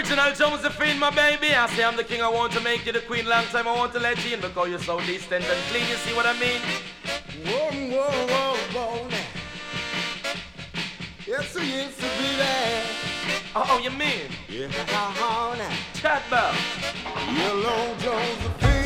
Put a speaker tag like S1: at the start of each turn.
S1: Original Josephine, my baby. I say I'm the king, I want to make you the queen. Long time I want to let you in because you're so distant and clean. You see what I mean?
S2: Whoa, whoa, whoa, whoa, now. Yes, I used to be there.
S1: Oh, you mean?
S2: Yeah, now.
S1: Chat about.
S2: Hello, Josephine.